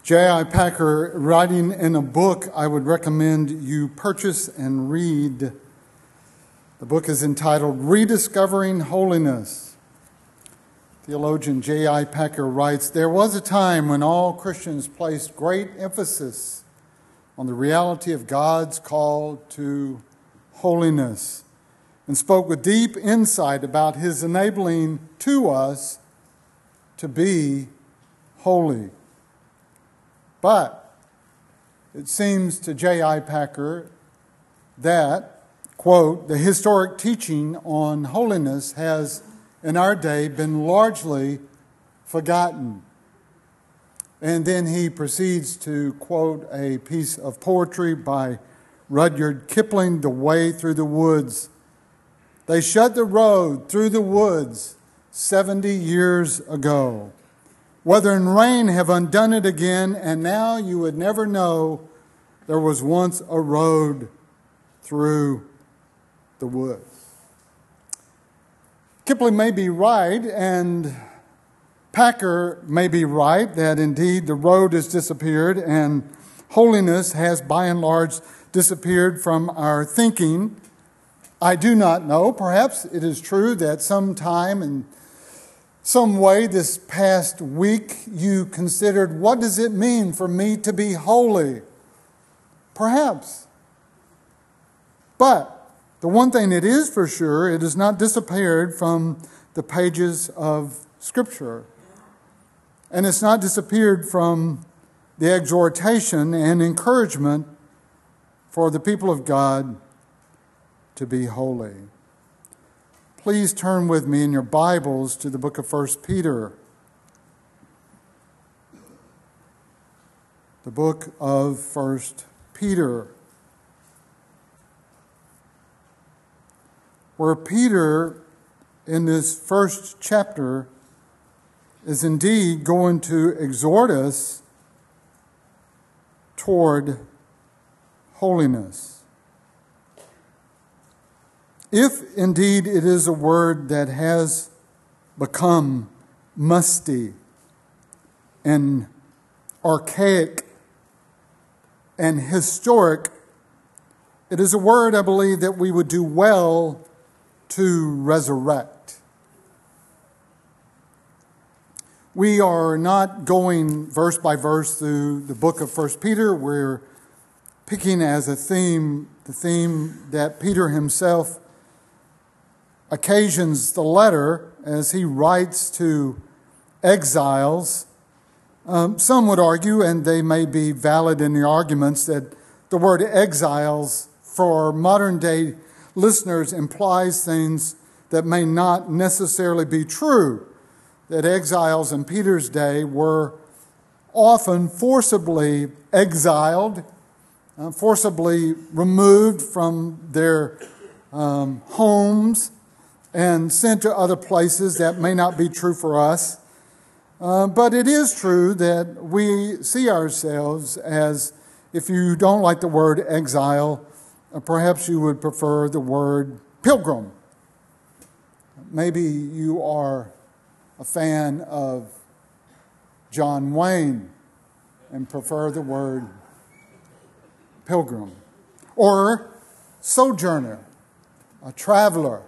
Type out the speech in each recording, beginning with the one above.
J.I. Packer, writing in a book I would recommend you purchase and read. The book is entitled Rediscovering Holiness. Theologian J.I. Packer writes, "There was a time when all Christians placed great emphasis on the reality of God's call to holiness and spoke with deep insight about His enabling to us to be holy. But it seems to J.I. Packer that, quote, the historic teaching on holiness has in our day been largely forgotten." And then he proceeds to quote a piece of poetry by Rudyard Kipling, "The Way Through the Woods. They shut the road through the woods 70 years ago. Weather and rain have undone it again, and now you would never know there was once a road through the woods." Kipling may be right, and Packer may be right, that indeed the road has disappeared and holiness has by and large disappeared from our thinking. I do not know. Perhaps it is true that sometime in some way this past week you considered, what does it mean for me to be holy? Perhaps. But the one thing it is for sure, it has not disappeared from the pages of Scripture. And it's not disappeared from the exhortation and encouragement for the people of God to be holy. Please turn with me in your Bibles to the book of 1 Peter. The book of 1 Peter. Where Peter, in this first chapter, is indeed going to exhort us toward holiness. If indeed it is a word that has become musty and archaic and historic, it is a word, I believe, that we would do well to resurrect. We are not going verse by verse through the book of 1 Peter. We're picking as a theme the theme that Peter himself occasions the letter as he writes to exiles. Some would argue, and they may be valid in the arguments, that the word exiles for modern day listeners implies things that may not necessarily be true. That exiles in Peter's day were often forcibly exiled, forcibly removed from their homes and sent to other places. That may not be true for us. But it is true that we see ourselves as, if you don't like the word exile, perhaps you would prefer the word pilgrim. Maybe you are a fan of John Wayne and prefer the word pilgrim. Or sojourner, a traveler.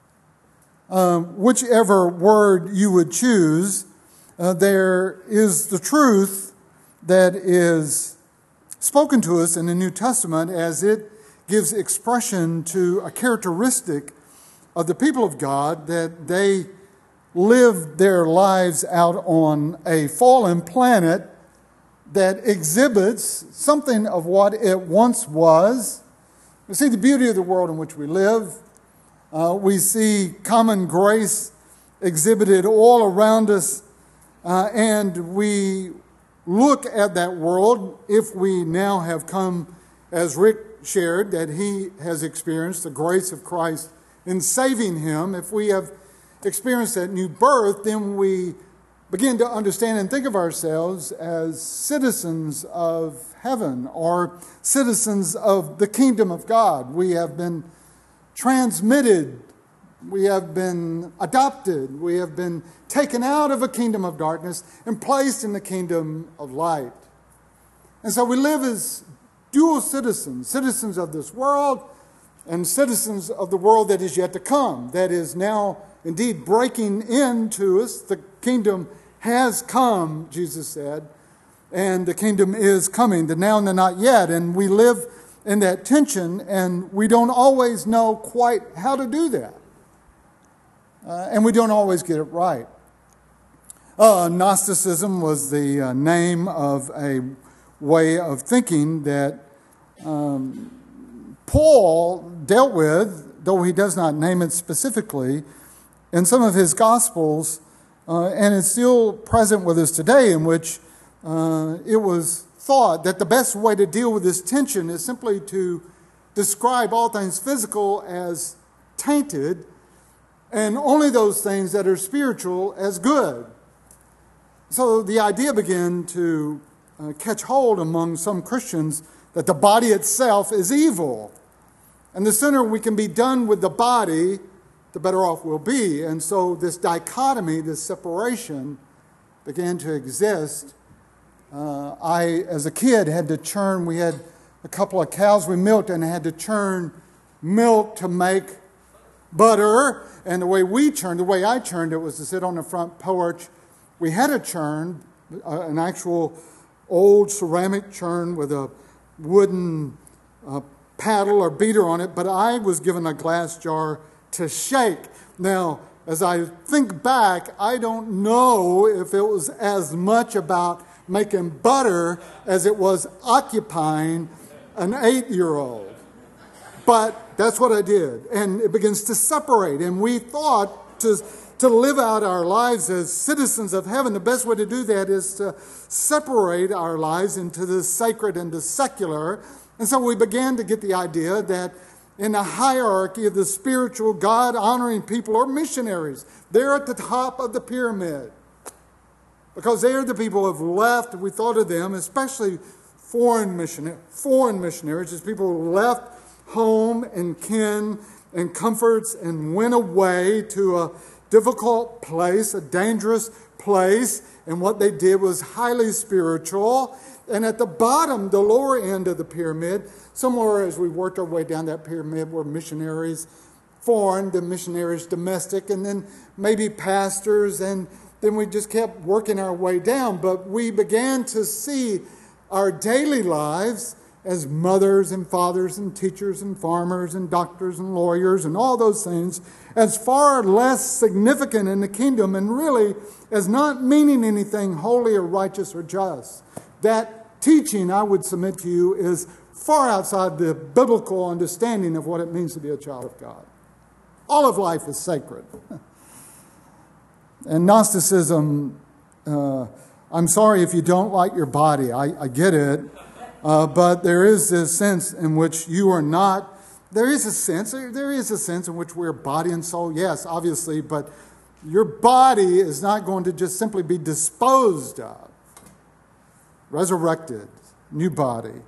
Whichever word you would choose, there is the truth that is spoken to us in the New Testament as it gives expression to a characteristic of the people of God, that they live their lives out on a fallen planet that exhibits something of what it once was. We see the beauty of the world in which we live. We see common grace exhibited all around us, and we look at that world, if we now have come, as Rick shared, that he has experienced the grace of Christ in saving him. If we have experienced that new birth, then we begin to understand and think of ourselves as citizens of heaven or citizens of the kingdom of God. We have been transmitted, we have been adopted, we have been taken out of a kingdom of darkness and placed in the kingdom of light. And so we live as dual citizens, citizens of this world and citizens of the world that is yet to come, that is now indeed breaking into us. The kingdom has come, Jesus said, and the kingdom is coming, the now and the not yet. And we live in that tension, and we don't always know quite how to do that. And we don't always get it right. Gnosticism was the name of a way of thinking that Paul dealt with, though he does not name it specifically, in some of his Gospels, and it's still present with us today, in which it was thought that the best way to deal with this tension is simply to describe all things physical as tainted and only those things that are spiritual as good. So the idea began to catch hold among some Christians that the body itself is evil. And the sooner we can be done with the body, the better off we'll be. And so this dichotomy, this separation began to exist. I, as a kid, had to churn. We had a couple of cows we milked, and I had to churn milk to make butter. And the way I churned it was to sit on the front porch. We had a churn, an actual old ceramic churn with a wooden paddle or beater on it, but I was given a glass jar to shake. Now, as I think back, I don't know if it was as much about making butter as it was occupying an 8-year-old. But that's what I did. And it begins to separate. And we thought to live out our lives as citizens of heaven, the best way to do that is to separate our lives into the sacred and the secular. And so we began to get the idea that in the hierarchy of the spiritual, God-honoring people are missionaries. They're at the top of the pyramid. Because they're the people who have left, we thought of them, especially foreign missionaries, as people who left home and kin and comforts and went away to a difficult place, a dangerous place, and what they did was highly spiritual. And at the bottom, the lower end of the pyramid, somewhere as we worked our way down that pyramid, were missionaries foreign, the missionaries domestic, and then maybe pastors, and then we just kept working our way down. But we began to see our daily lives as mothers and fathers and teachers and farmers and doctors and lawyers and all those things as far less significant in the kingdom, and really as not meaning anything holy or righteous or just. That teaching, I would submit to you, is far outside the biblical understanding of what it means to be a child of God. All of life is sacred. And Gnosticism, I'm sorry if you don't like your body. I get it. But there is this sense in which you are not. There is a sense in which we're body and soul, yes, obviously, but your body is not going to just simply be disposed of. Resurrected, new body.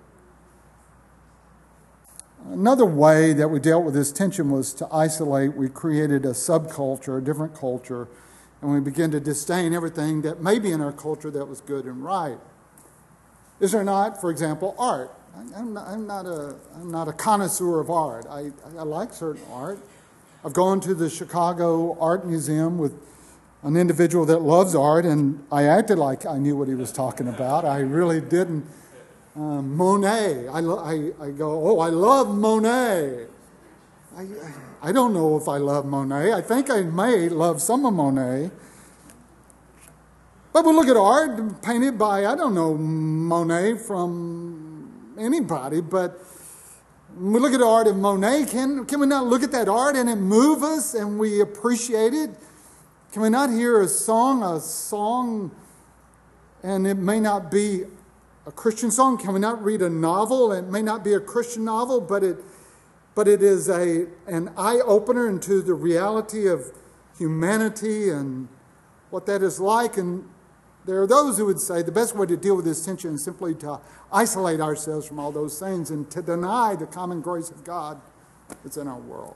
Another way that we dealt with this tension was to isolate. We created a subculture, a different culture, and we began to disdain everything that may be in our culture that was good and right. Is there not, for example, art? I'm not a connoisseur of art. I like certain art. I've gone to the Chicago Art Museum with an individual that loves art, and I acted like I knew what he was talking about. I really didn't. Monet. I go, I love Monet. I don't know if I love Monet. I think I may love some of Monet. But we look at art painted by, I don't know Monet from anybody, but when we look at art of Monet, can we not look at that art and it move us and we appreciate it? Can we not hear a song, and it may not be a Christian song? Can we not read a novel? It may not be a Christian novel, but it is an eye-opener into the reality of humanity and what that is like. And there are those who would say the best way to deal with this tension is simply to isolate ourselves from all those things and to deny the common grace of God that's in our world.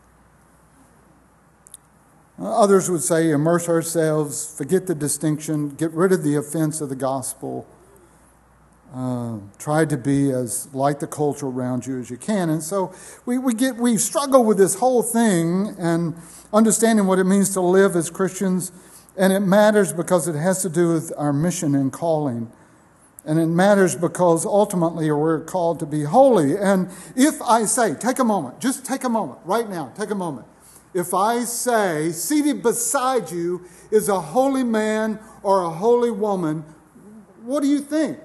Others would say immerse ourselves, forget the distinction, get rid of the offense of the gospel. Try to be as like the culture around you as you can. And so we struggle with this whole thing and understanding what it means to live as Christians. And it matters because it has to do with our mission and calling. And it matters because ultimately we're called to be holy. And if I say, take a moment, just take a moment, right now, take a moment. If I say, seated beside you is a holy man or a holy woman, what do you think?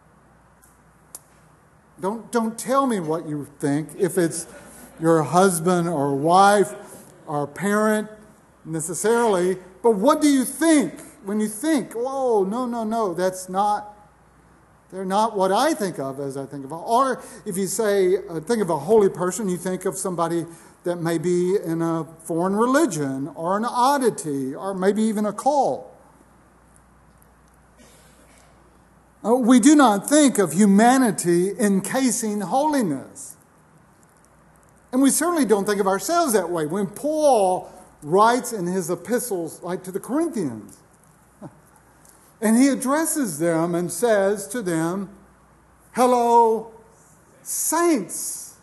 Don't tell me what you think. If it's your husband or wife or parent necessarily, but what do you think when you think, "Whoa, no, they're not what I think of as I think of." Or if you say, think of a holy person, you think of somebody that may be in a foreign religion or an oddity or maybe even a cult. We do not think of humanity encasing holiness. And we certainly don't think of ourselves that way. When Paul writes in his epistles, like to the Corinthians, and he addresses them and says to them, "Hello, saints."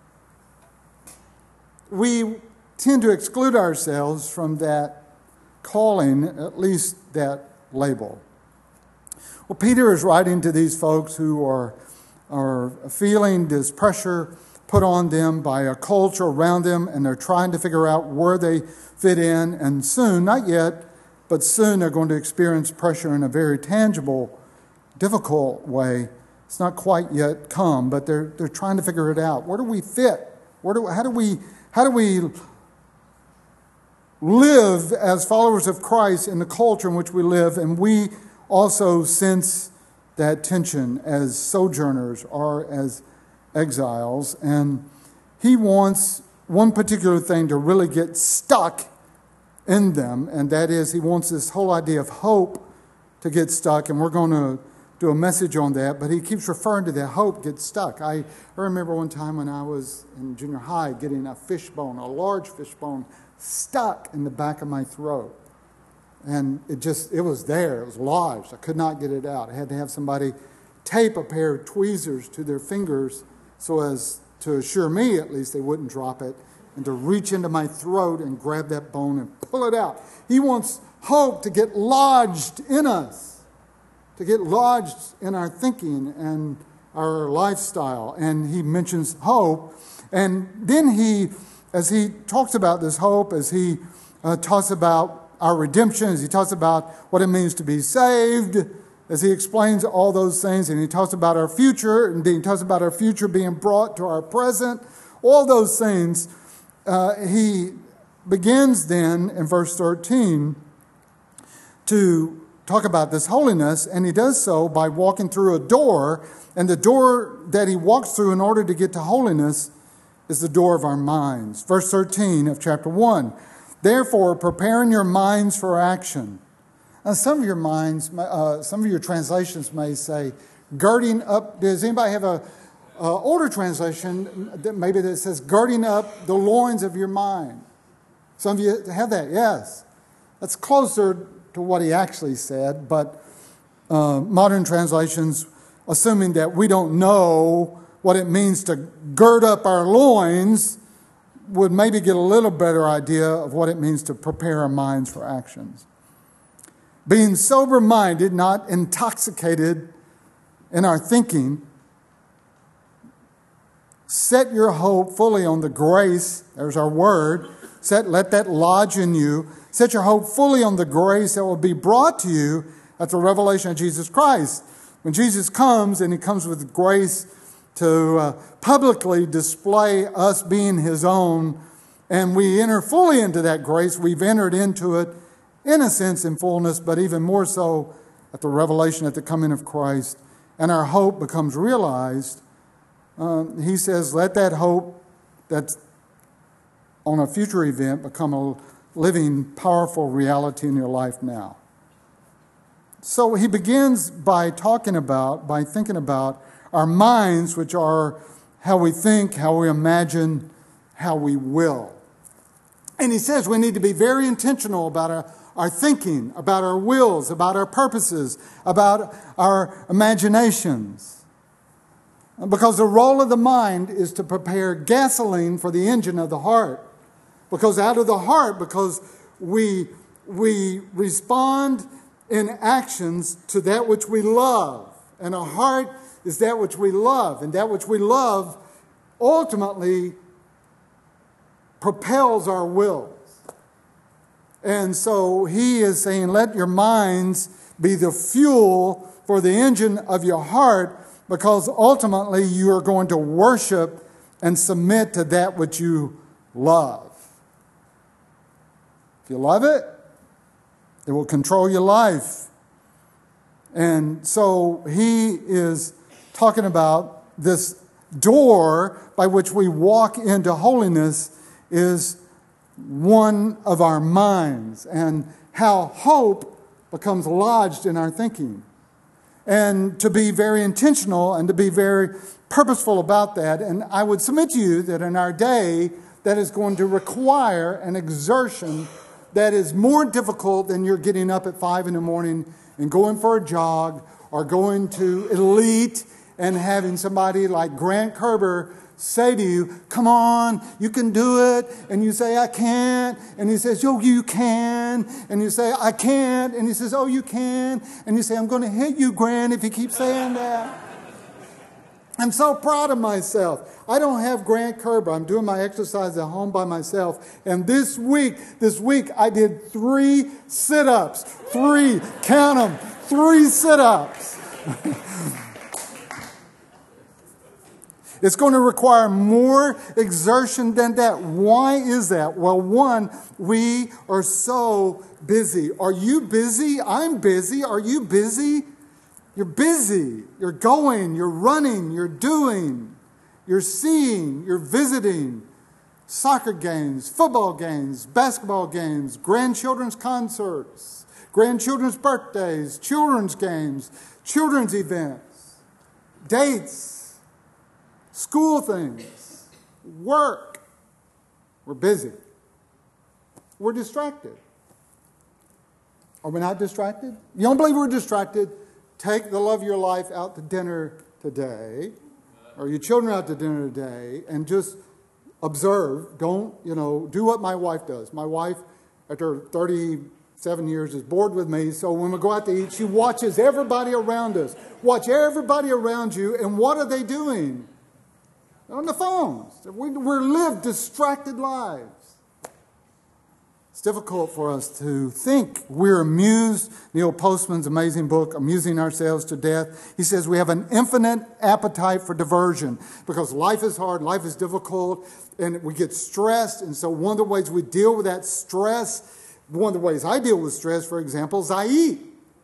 We tend to exclude ourselves from that calling, at least that label. Well, Peter is writing to these folks who are feeling this pressure put on them by a culture around them, and they're trying to figure out where they fit in. And soon, not yet, but soon they're going to experience pressure in a very tangible, difficult way. It's not quite yet come, but they're trying to figure it out. Where do we fit? How do we live as followers of Christ in the culture in which we live? And we also sense that tension as sojourners or as exiles. And he wants one particular thing to really get stuck in them, and that is he wants this whole idea of hope to get stuck. And we're going to do a message on that, but he keeps referring to that hope gets stuck. I remember one time when I was in junior high getting a large fishbone stuck in the back of my throat. And it was there. It was lodged. I could not get it out. I had to have somebody tape a pair of tweezers to their fingers so as to assure me, at least, they wouldn't drop it, and to reach into my throat and grab that bone and pull it out. He wants hope to get lodged in us, to get lodged in our thinking and our lifestyle. And he mentions hope. And then as he talks about this hope, as he talks about our redemption, as he talks about what it means to be saved, as he explains all those things, and he talks about our future, and then he talks about our future being brought to our present, all those things, he begins then in verse 13 to talk about this holiness, and he does so by walking through a door, and the door that he walks through in order to get to holiness is the door of our minds. Verse 13 of chapter 1. Therefore, preparing your minds for action. Now, some of your translations may say, girding up. Does anybody have a older translation that says, girding up the loins of your mind? Some of you have that, yes. That's closer to what he actually said, but modern translations, assuming that we don't know what it means to gird up our loins, would maybe get a little better idea of what it means to prepare our minds for actions. Being sober-minded, not intoxicated in our thinking, set your hope fully on the grace, there's our word, let that lodge in you. Set your hope fully on the grace that will be brought to you at the revelation of Jesus Christ. When Jesus comes, and he comes with grace to publicly display us being his own, and we enter fully into that grace. We've entered into it, in a sense, in fullness, but even more so at the revelation, at the coming of Christ, and our hope becomes realized. He says, let that hope that's on a future event become a living, powerful reality in your life now. So he begins by thinking about our minds, which are how we think, how we imagine, how we will. And he says we need to be very intentional about our thinking, about our wills, about our purposes, about our imaginations. Because the role of the mind is to prepare gasoline for the engine of the heart. Because out of the heart, because we respond in actions to that which we love. And a heart is that which we love. And that which we love ultimately propels our wills. And so he is saying, let your minds be the fuel for the engine of your heart, because ultimately you are going to worship and submit to that which you love. If you love it, it will control your life. And so he is talking about this door by which we walk into holiness is one of our minds, and how hope becomes lodged in our thinking. And to be very intentional and to be very purposeful about that. And I would submit to you that in our day, that is going to require an exertion that is more difficult than you're getting up at 5 in the morning and going for a jog, or going to Elite and having somebody like Grant Kerber say to you, come on, you can do it. And you say, I can't. And he says, oh, you can. And you say, I can't. And he says, oh, you can. And you say, I'm going to hit you, Grant, if you keep saying that. I'm so proud of myself. I don't have Grant Kerber. I'm doing my exercise at home by myself. And this week, I did 3 sit-ups. 3, count them, 3 sit-ups. It's going to require more exertion than that. Why is that? Well, one, we are so busy. Are you busy? I'm busy. Are you busy? You're busy. You're going, you're running, you're doing, you're seeing, you're visiting. Soccer games, football games, basketball games, grandchildren's concerts, grandchildren's birthdays, children's games, children's events, dates, school things, work. We're busy. We're distracted. Are we not distracted? You don't believe we're distracted? Take the love of your life out to dinner today, or your children out to dinner today, and just observe. Don't, do what my wife does. My wife, after 37 years, is bored with me, so when we go out to eat, she watches everybody around us. Watch everybody around you, and what are they doing? On the phones. We live distracted lives. It's difficult for us to think. We're amused. Neil Postman's amazing book, Amusing Ourselves to Death. He says we have an infinite appetite for diversion because life is hard, life is difficult, and we get stressed. And so one of the ways we deal with that stress, one of the ways I deal with stress, for example, is I eat.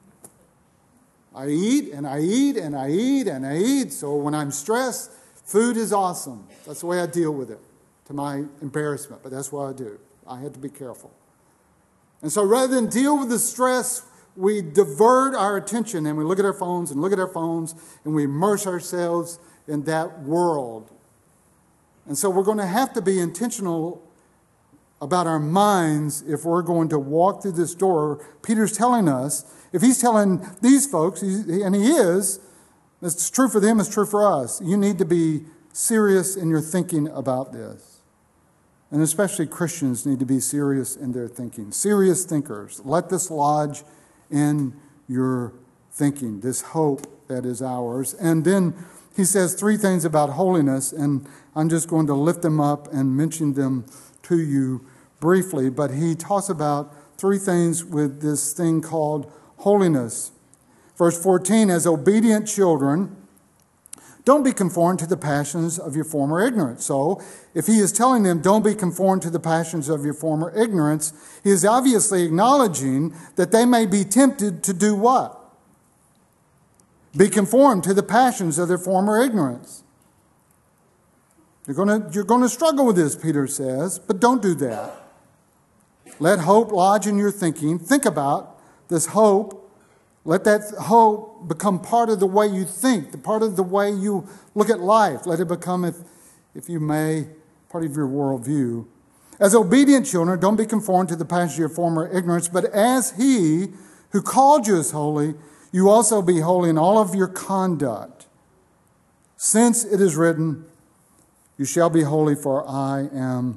I eat and I eat and I eat and I eat. So when I'm stressed, food is awesome. That's the way I deal with it, to my embarrassment, but that's what I do. I had to be careful. And so rather than deal with the stress, we divert our attention and we look at our phones and we immerse ourselves in that world. And so we're going to have to be intentional about our minds if we're going to walk through this door. Peter's telling us, if he's telling these folks, and he is, it's true for them, it's true for us. You need to be serious in your thinking about this. And especially Christians need to be serious in their thinking. Serious thinkers. Let this lodge in your thinking, this hope that is ours. And then he says 3 things about holiness, and I'm just going to lift them up and mention them to you briefly. But he talks about 3 things with this thing called holiness. Verse 14, as obedient children, don't be conformed to the passions of your former ignorance. So, if he is telling them, don't be conformed to the passions of your former ignorance, he is obviously acknowledging that they may be tempted to do what? Be conformed to the passions of their former ignorance. You're going to struggle with this, Peter says, but don't do that. Let hope lodge in your thinking. Think about this hope. Let that hope become part of the way you think, the part of the way you look at life. Let it become, if you may, part of your worldview. As obedient children, don't be conformed to the passions of your former ignorance, but as he who called you is holy, you also be holy in all of your conduct. since it is written, you shall be holy, for I am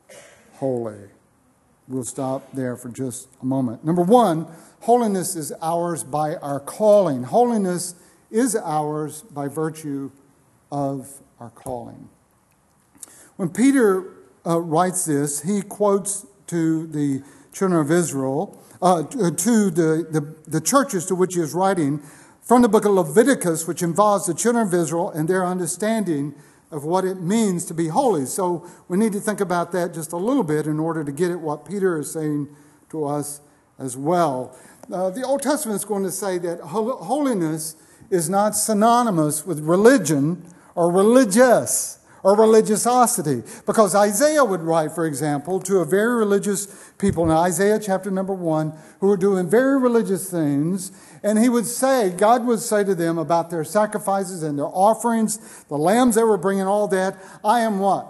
holy. We'll stop there for just a moment. Number one, holiness is ours by our calling. Holiness is ours by virtue of our calling. When Peter writes this, he quotes to the children of Israel, to the churches to which he is writing, from the book of Leviticus, which involves the children of Israel and their understanding of what it means to be holy. So we need to think about that just a little bit in order to get at what Peter is saying to us as well. The Old Testament is going to say that holiness is not synonymous with religion or religious or religiosity. Because Isaiah would write, for example, to a very religious people in Isaiah chapter number 1 who were doing very religious things. And he would say, God would say to them about their sacrifices and their offerings, the lambs they were bringing, all that, I am what?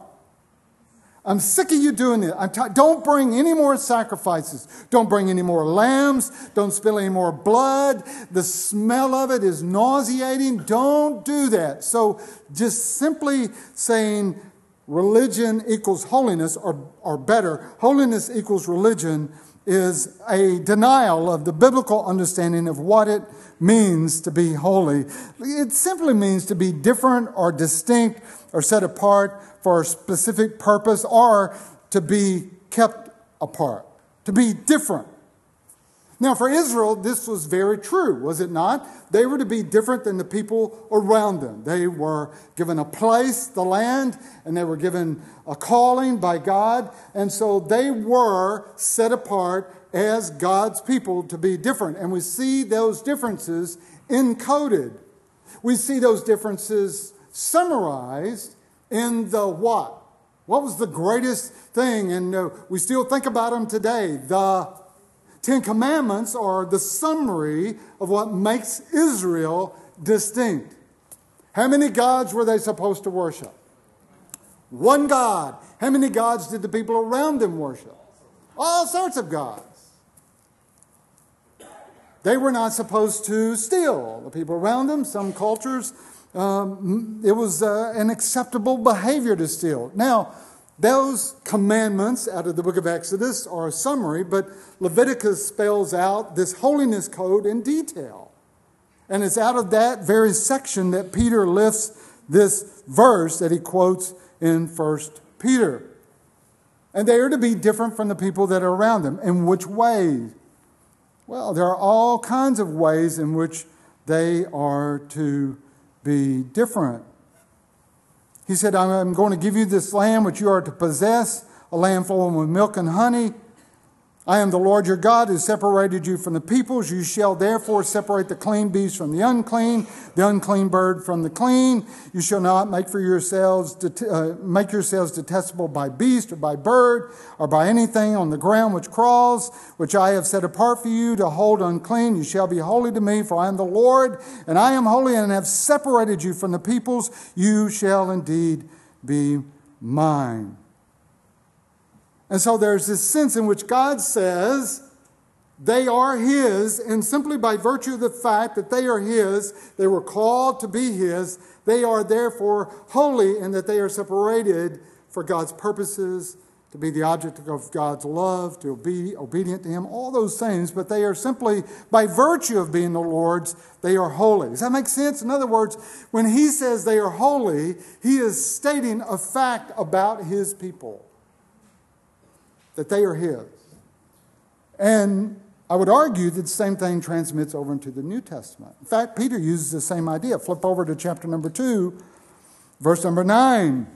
I'm sick of you doing it. Don't bring any more sacrifices. Don't bring any more lambs. Don't spill any more blood. The smell of it is nauseating. Don't do that. So just simply saying religion equals holiness, or better, holiness equals religion, is a denial of the biblical understanding of what it means to be holy. It simply means to be different or distinct or set apart for a specific purpose, or to be kept apart, to be different. Now, for Israel, this was very true, was it not? They were to be different than the people around them. They were given a place, the land, and they were given a calling by God. And so they were set apart as God's people to be different. And we see those differences encoded. We see those differences summarized in the what? What was the greatest thing? And we still think about them today. The Ten Commandments are the summary of what makes Israel distinct. How many gods were they supposed to worship? One God. How many gods did the people around them worship? All sorts of gods. They were not supposed to steal. The people around them, some cultures, it was an acceptable behavior to steal. Now, those commandments out of the book of Exodus are a summary, but Leviticus spells out this holiness code in detail. And it's out of that very section that Peter lifts this verse that he quotes in 1 Peter. And they are to be different from the people that are around them. In which ways? Well, there are all kinds of ways in which they are to be different. He said, I'm going to give you this land which you are to possess, a land flowing with milk and honey. I am the Lord your God who separated you from the peoples. You shall therefore separate the clean beast from the unclean bird from the clean. You shall not make yourselves detestable by beast or by bird or by anything on the ground which crawls, which I have set apart for you to hold unclean. You shall be holy to me, for I am the Lord, and I am holy, and have separated you from the peoples. You shall indeed be mine. And so there's this sense in which God says they are His, and simply by virtue of the fact that they are His, they were called to be His, they are therefore holy, and that they are separated for God's purposes, to be the object of God's love, to be obedient to Him, all those things, but they are simply, by virtue of being the Lord's, they are holy. Does that make sense? In other words, when He says they are holy, He is stating a fact about His people, that they are His. And I would argue that the same thing transmits over into the New Testament. In fact, Peter uses the same idea. Flip over to chapter number 2, verse number 9.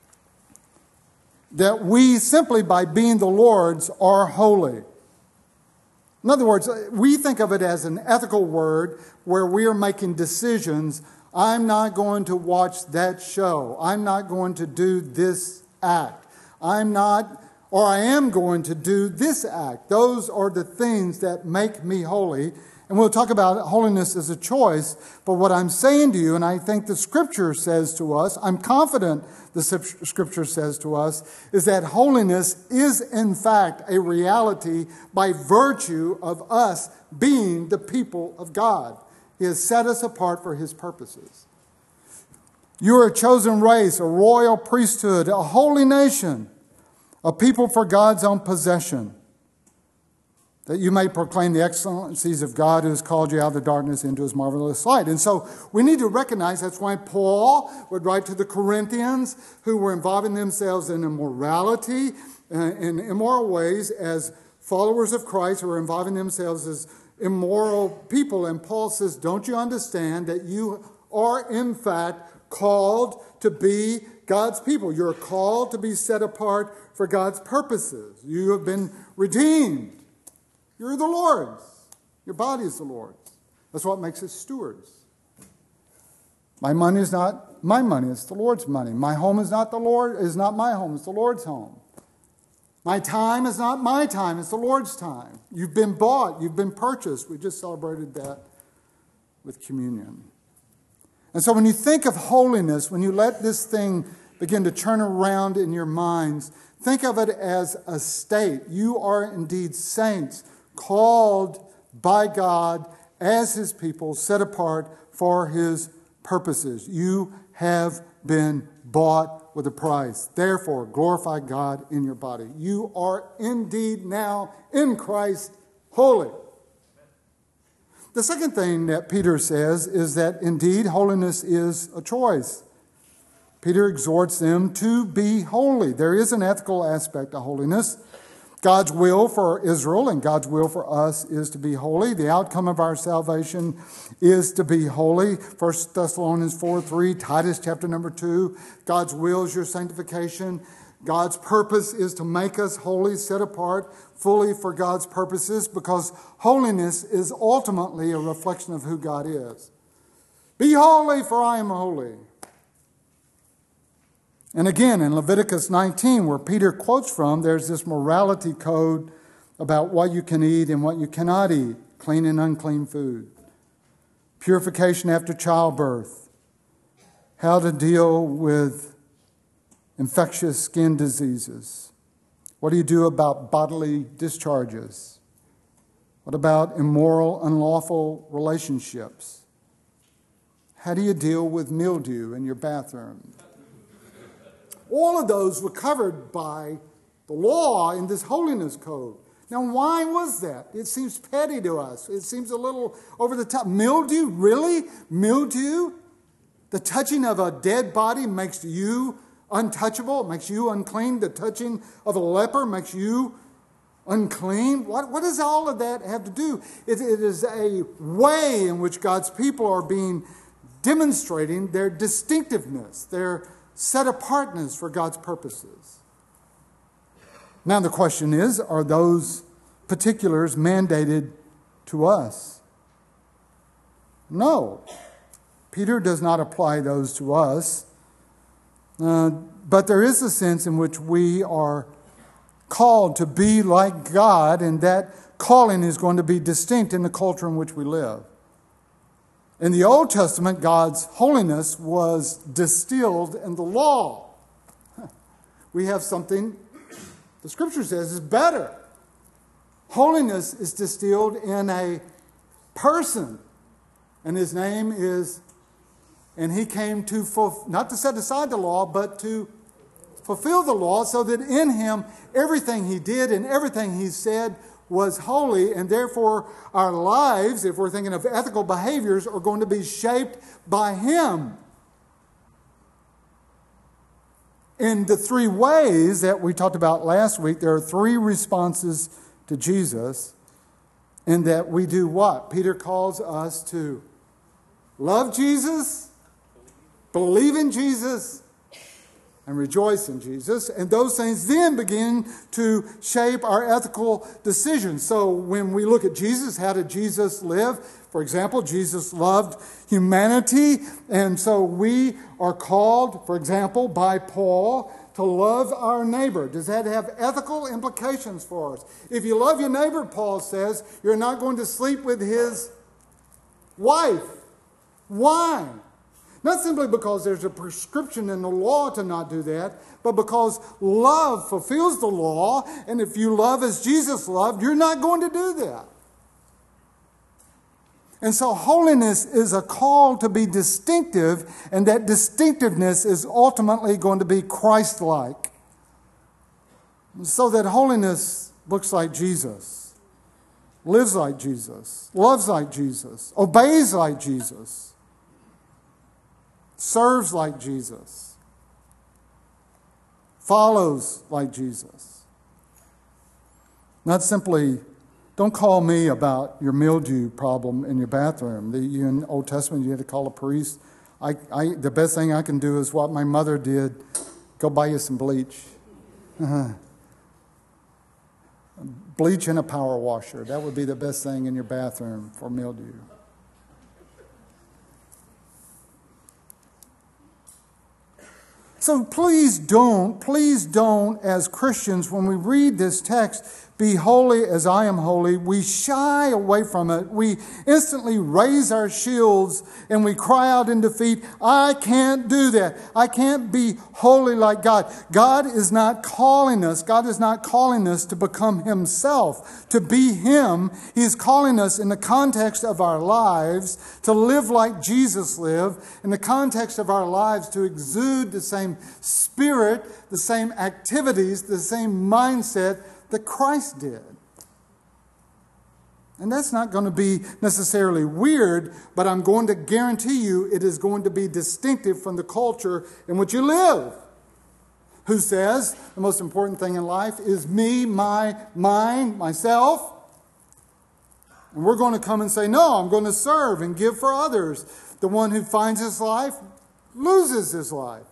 That we simply by being the Lord's are holy. In other words, we think of it as an ethical word where we are making decisions. I'm not going to watch that show. I'm not going to do this act. I am going to do this act. Those are the things that make me holy. And we'll talk about holiness as a choice. But what I'm saying to you, and I think the Scripture says to us, I'm confident the Scripture says to us, is that holiness is in fact a reality by virtue of us being the people of God. He has set us apart for His purposes. You are a chosen race, a royal priesthood, a holy nation, a people for God's own possession, that you may proclaim the excellencies of God who has called you out of the darkness into his marvelous light. And so we need to recognize that's why Paul would write to the Corinthians who were involving themselves in immorality, in immoral ways, as followers of Christ who were involving themselves as immoral people. And Paul says, don't you understand that you are in fact called to be God's people? You're called to be set apart for God's purposes. You have been redeemed. You're the Lord's. Your body is the Lord's. That's what makes us stewards. My money is not my money, it's the Lord's money. My home is not my home, it's the Lord's home. My time is not my time, it's the Lord's time. You've been bought, you've been purchased. We just celebrated that with communion. And so when you think of holiness, when you let this thing begin to turn around in your minds, think of it as a state. You are indeed saints, called by God as his people, set apart for his purposes. You have been bought with a price. Therefore, glorify God in your body. You are indeed now in Christ holy. The second thing that Peter says is that indeed holiness is a choice. Peter exhorts them to be holy. There is an ethical aspect to holiness. God's will for Israel and God's will for us is to be holy. The outcome of our salvation is to be holy. 1 Thessalonians 4:3, Titus chapter number 2. God's will is your sanctification. God's purpose is to make us holy, set apart fully for God's purposes, because holiness is ultimately a reflection of who God is. Be holy, for I am holy. And again, in Leviticus 19, where Peter quotes from, there's this morality code about what you can eat and what you cannot eat, clean and unclean food, purification after childbirth, how to deal with infectious skin diseases. What do you do about bodily discharges? What about immoral, unlawful relationships? How do you deal with mildew in your bathroom? All of those were covered by the law in this holiness code. Now, why was that? It seems petty to us. It seems a little over the top. Mildew? Really? Mildew? The touching of a dead body makes you untouchable. It makes you unclean. The touching of a leper makes you unclean. What does all of that have to do? It is a way in which God's people are being demonstrating their distinctiveness, their set apartness for God's purposes. Now the question is, are those particulars mandated to us? No. Peter does not apply those to us. But there is a sense in which we are called to be like God, and that calling is going to be distinct in the culture in which we live. In the Old Testament, God's holiness was distilled in the law. We have something the Scripture says is better. Holiness is distilled in a person, and his name is, and he came to, not to set aside the law, but to fulfill the law, so that in him everything he did and everything he said was holy, and therefore our lives, if we're thinking of ethical behaviors, are going to be shaped by him. In the three ways that we talked about last week, there are three responses to Jesus, in that we do what? Peter calls us to love Jesus, believe in Jesus, and rejoice in Jesus. And those things then begin to shape our ethical decisions. So when we look at Jesus, how did Jesus live? For example, Jesus loved humanity. And so we are called, for example, by Paul, to love our neighbor. Does that have ethical implications for us? If you love your neighbor, Paul says, you're not going to sleep with his wife. Why? Not simply because there's a prescription in the law to not do that, but because love fulfills the law, and if you love as Jesus loved, you're not going to do that. And so holiness is a call to be distinctive, and that distinctiveness is ultimately going to be Christ-like. So that holiness looks like Jesus, lives like Jesus, loves like Jesus, obeys like Jesus, serves like Jesus, follows like Jesus. Not simply, don't call me about your mildew problem in your bathroom. You in the Old Testament, you had to call a priest. The best thing I can do is what my mother did. Go buy you some bleach. Bleach and a power washer. That would be the best thing in your bathroom for mildew. So please don't, as Christians, when we read this text, be holy as I am holy, we shy away from it. We instantly raise our shields and we cry out in defeat, I can't do that. I can't be holy like God. God is not calling us to become Himself, to be Him. He is calling us in the context of our lives to live like Jesus lived, in the context of our lives to exude the same spirit, the same activities, the same mindset that Christ did. And that's not going to be necessarily weird, but I'm going to guarantee you it is going to be distinctive from the culture in which you live. Who says the most important thing in life is me, mine, myself? And we're going to come and say, no, I'm going to serve and give for others. The one who finds his life loses his life.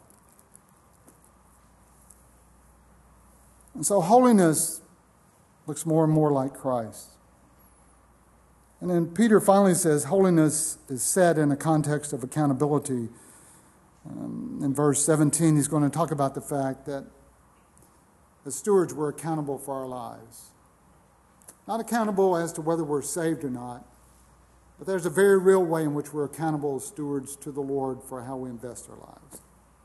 And so holiness looks more and more like Christ. And then Peter finally says holiness is set in a context of accountability. In verse 17, he's going to talk about the fact that as stewards, we're accountable for our lives. Not accountable as to whether we're saved or not, but there's a very real way in which we're accountable as stewards to the Lord for how we invest our lives.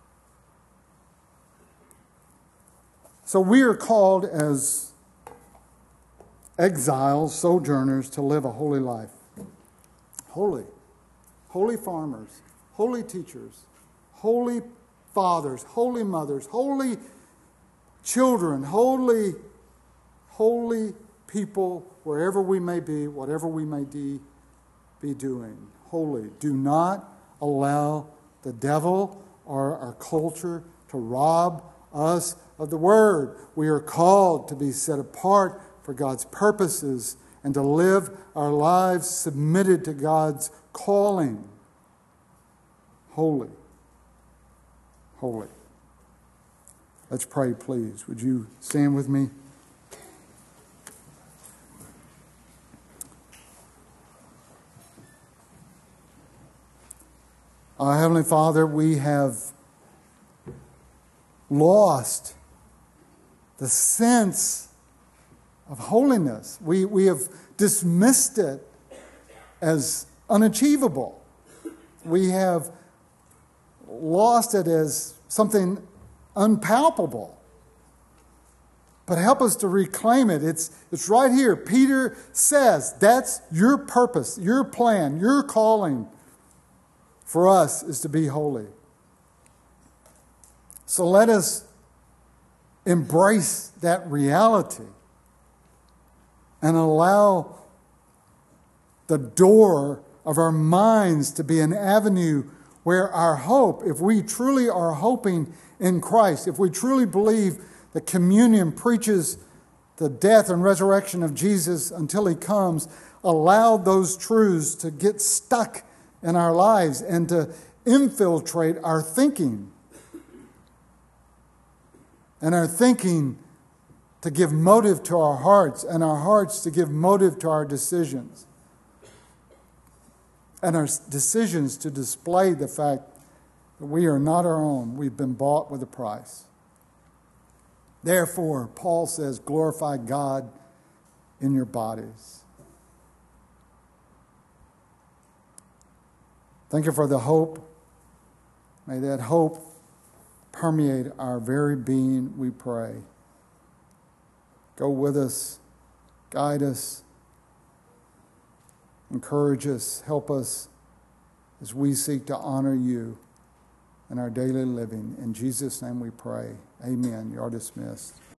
So we are called as exiles, sojourners, to live a holy life. Holy. Holy farmers, holy teachers, holy fathers, holy mothers, holy children, holy people, wherever we may be, whatever we may be doing. Holy. Do not allow the devil or our culture to rob us of the Word. We are called to be set apart for God's purposes and to live our lives submitted to God's calling. Holy. Holy. Let's pray, please. Would you stand with me? Our Heavenly Father, we have lost the sense of holiness. We have dismissed it as unachievable. We have lost it as something unpalpable. But help us to reclaim it. It's right here. Peter says that's your purpose, your plan, your calling for us is to be holy. So let us embrace that reality and allow the door of our minds to be an avenue where our hope, if we truly are hoping in Christ, if we truly believe that communion preaches the death and resurrection of Jesus until He comes, allow those truths to get stuck in our lives and to infiltrate our thinking. And our thinking to give motive to our hearts, and our hearts to give motive to our decisions. And our decisions to display the fact that we are not our own. We've been bought with a price. Therefore, Paul says, glorify God in your bodies. Thank you for the hope. May that hope permeate our very being, we pray. Go with us, guide us. Encourage us, help us as we seek to honor you in our daily living. In Jesus' name we pray. Amen. You are dismissed.